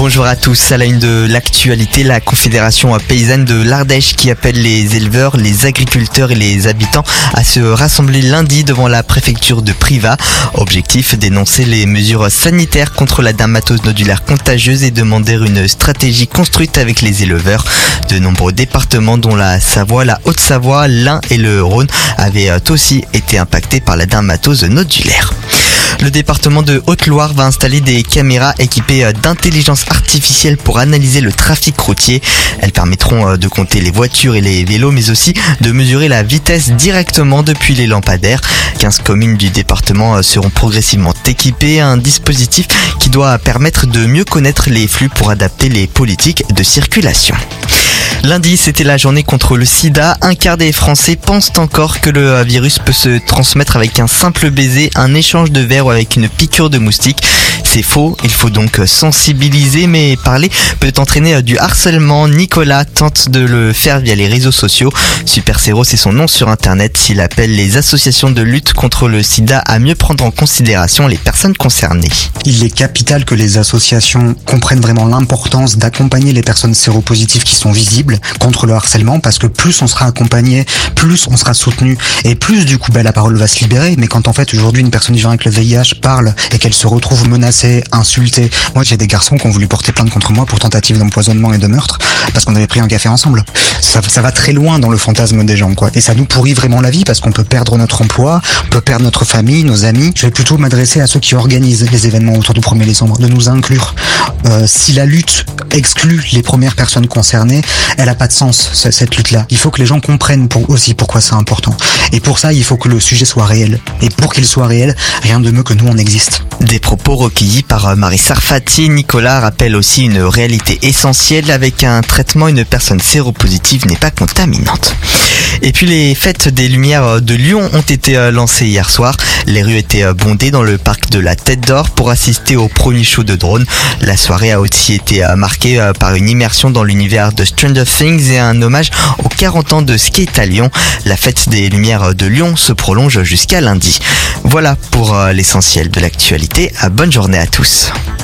Bonjour à tous. À la une de l'actualité, la Confédération paysanne de l'Ardèche qui appelle les éleveurs, les agriculteurs et les habitants à se rassembler lundi devant la préfecture de Privas. Objectif, dénoncer les mesures sanitaires contre la dermatose nodulaire contagieuse et demander une stratégie construite avec les éleveurs. De nombreux départements dont la Savoie, la Haute-Savoie, l'Ain et le Rhône avaient aussi été impactés par la dermatose nodulaire. Le département de Haute-Loire va installer des caméras équipées d'intelligence artificielle pour analyser le trafic routier. Elles permettront de compter les voitures et les vélos, mais aussi de mesurer la vitesse directement depuis les lampadaires. 15 communes du département seront progressivement équipées. Un dispositif qui doit permettre de mieux connaître les flux pour adapter les politiques de circulation. Lundi, c'était la journée contre le sida. Un quart des Français pensent encore que le virus peut se transmettre avec un simple baiser, un échange de verre ou avec une piqûre de moustique. C'est faux, il faut donc sensibiliser, mais parler peut entraîner du harcèlement. Nicolas tente de le faire via les réseaux sociaux. Super Séro, c'est son nom sur internet. Il appelle les associations de lutte contre le sida à mieux prendre en considération les personnes concernées. Il est capital que les associations comprennent vraiment l'importance d'accompagner les personnes séropositives qui sont visibles contre le harcèlement, parce que plus on sera accompagné, plus on sera soutenu et plus du coup la parole va se libérer. Mais quand en fait aujourd'hui une personne vivant avec le VIH parle et qu'elle se retrouve menacée, insultée, moi j'ai des garçons qui ont voulu porter plainte contre moi pour tentative d'empoisonnement et de meurtre parce qu'on avait pris un café ensemble. Ça va très loin dans le fantasme des gens, quoi. Et ça nous pourrit vraiment la vie parce qu'on peut perdre notre emploi, on peut perdre notre famille, nos amis. Je vais plutôt m'adresser à ceux qui organisent les événements autour du 1er décembre, de nous inclure. Si la lutte exclut les premières personnes concernées, elle a pas de sens, cette lutte-là. Il faut que les gens comprennent aussi pourquoi c'est important. Et pour ça, il faut que le sujet soit réel. Et pour qu'il soit réel, rien de mieux que nous, on existe. Des propos recueillis par Marie Sarfati. Nicolas rappelle aussi une réalité essentielle: avec un traitement, une personne séropositive n'est pas contaminante. Et puis les fêtes des Lumières de Lyon ont été lancées hier soir. Les rues étaient bondées dans le parc de la Tête d'Or pour assister au premier show de drone. La soirée a aussi été marquée par une immersion dans l'univers de Stranger Things et un hommage aux 40 ans de skate à Lyon. La fête des Lumières de Lyon se prolonge jusqu'à lundi. Voilà pour l'essentiel de l'actualité. Bonne journée à tous.